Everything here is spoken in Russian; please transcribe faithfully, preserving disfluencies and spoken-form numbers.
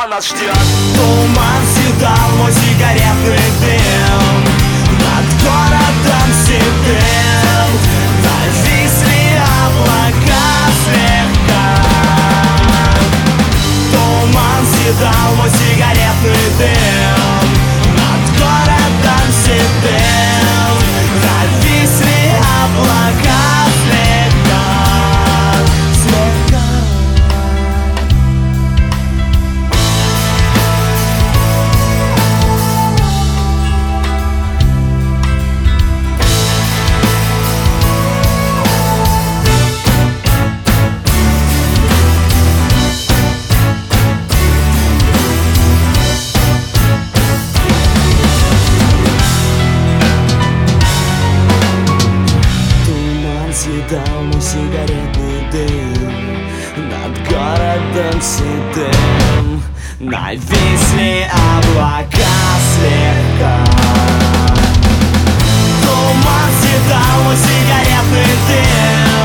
судьба нас ждет. Туман съедал мой сигаретный дым, над городом седым нависли облака слегка. Туман съедал мой сигаретный дым, над городом седым нависли облака слегка, слегка. Съедал мой сигаретный дым, над городом седым нависли облака слегка. Туман съедал мой сигаретный дым,